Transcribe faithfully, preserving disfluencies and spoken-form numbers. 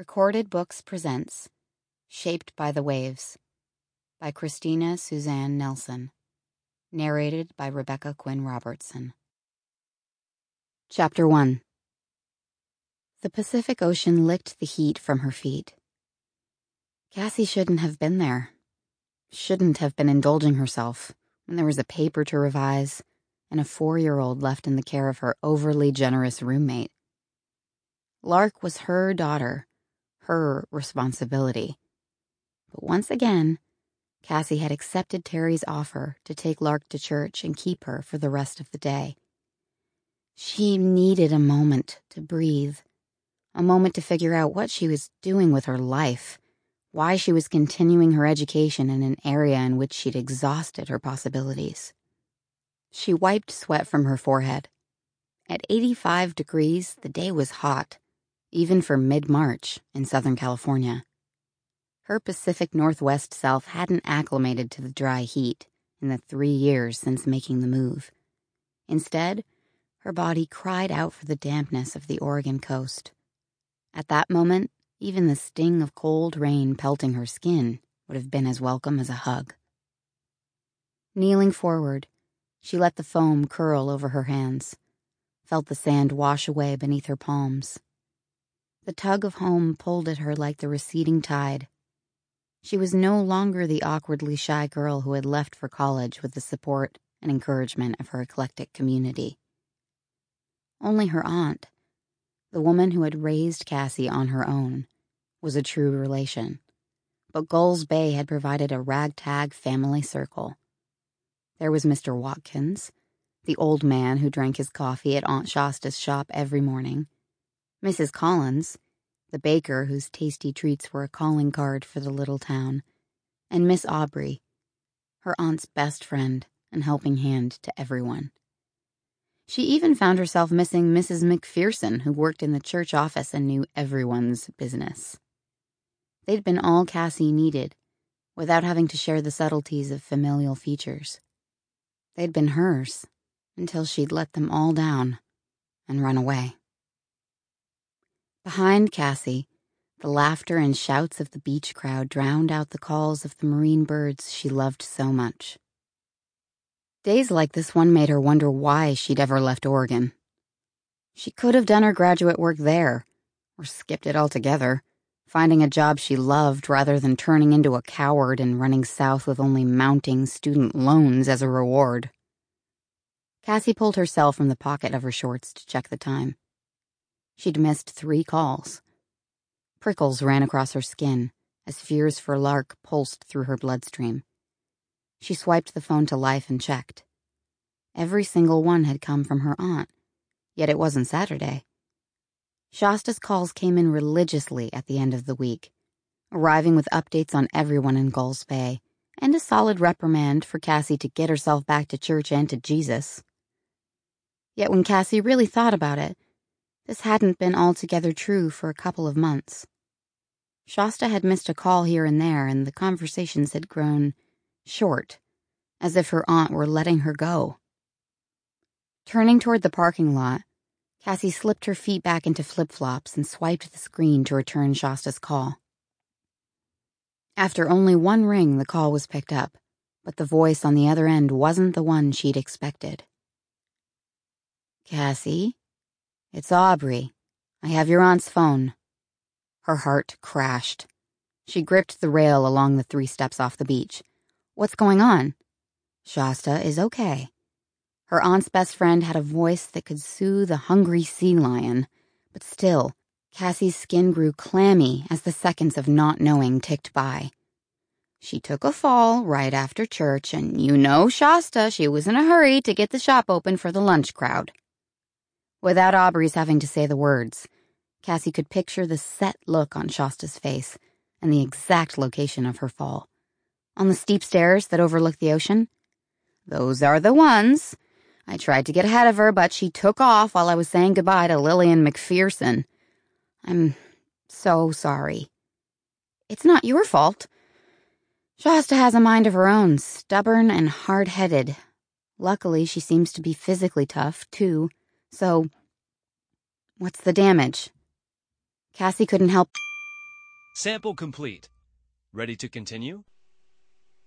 Recorded Books presents Shaped by the Waves by Christina Suzanne Nelson. Narrated by Rebecca Quinn Robertson. Chapter one. The Pacific Ocean licked the heat from her feet. Cassie shouldn't have been there. Shouldn't have been indulging herself when there was a paper to revise and a four-year-old left in the care of her overly generous roommate. Lark was her daughter, her responsibility. But once again, Cassie had accepted Terry's offer to take Lark to church and keep her for the rest of the day. She needed a moment to breathe, a moment to figure out what she was doing with her life, why she was continuing her education in an area in which she'd exhausted her possibilities. She wiped sweat from her forehead. At eighty-five degrees, the day was hot, even for mid-March in Southern California. Her Pacific Northwest self hadn't acclimated to the dry heat in the three years since making the move. Instead, her body cried out for the dampness of the Oregon coast. At that moment, even the sting of cold rain pelting her skin would have been as welcome as a hug. Kneeling forward, she let the foam curl over her hands, felt the sand wash away beneath her palms. The tug of home pulled at her like the receding tide. She was no longer the awkwardly shy girl who had left for college with the support and encouragement of her eclectic community. Only her aunt, the woman who had raised Cassie on her own, was a true relation, but Gulls Bay had provided a ragtag family circle. There was Mister Watkins, the old man who drank his coffee at Aunt Shasta's shop every morning, Missus Collins, the baker whose tasty treats were a calling card for the little town, and Miss Aubrey, her aunt's best friend and helping hand to everyone. She even found herself missing Missus McPherson, who worked in the church office and knew everyone's business. They'd been all Cassie needed, without having to share the subtleties of familial features. They'd been hers, until she'd let them all down and run away. Behind Cassie, the laughter and shouts of the beach crowd drowned out the calls of the marine birds she loved so much. Days like this one made her wonder why she'd ever left Oregon. She could have done her graduate work there, or skipped it altogether, finding a job she loved rather than turning into a coward and running south with only mounting student loans as a reward. Cassie pulled her cell from the pocket of her shorts to check the time. She'd missed three calls. Prickles ran across her skin as fears for Lark pulsed through her bloodstream. She swiped the phone to life and checked. Every single one had come from her aunt, yet it wasn't Saturday. Shasta's calls came in religiously at the end of the week, arriving with updates on everyone in Gulls Bay, and a solid reprimand for Cassie to get herself back to church and to Jesus. Yet when Cassie really thought about it, this hadn't been altogether true for a couple of months. Shasta had missed a call here and there, and the conversations had grown short, as if her aunt were letting her go. Turning toward the parking lot, Cassie slipped her feet back into flip-flops and swiped the screen to return Shasta's call. After only one ring, the call was picked up, but the voice on the other end wasn't the one she'd expected. "Cassie? It's Aubrey. I have your aunt's phone." Her heart crashed. She gripped the rail along the three steps off the beach. "What's going on?" "Shasta is okay." Her aunt's best friend had a voice that could soothe a hungry sea lion, but still, Cassie's skin grew clammy as the seconds of not knowing ticked by. "She took a fall right after church, and you know Shasta, she was in a hurry to get the shop open for the lunch crowd." Without Aubrey's having to say the words, Cassie could picture the set look on Shasta's face and the exact location of her fall. On the steep stairs that overlooked the ocean. "Those are the ones. I tried to get ahead of her, but she took off while I was saying goodbye to Lillian McPherson. I'm so sorry." "It's not your fault. Shasta has a mind of her own, stubborn and hard-headed. Luckily, she seems to be physically tough, too. So, what's the damage?" Cassie couldn't help Sample complete. Ready to continue?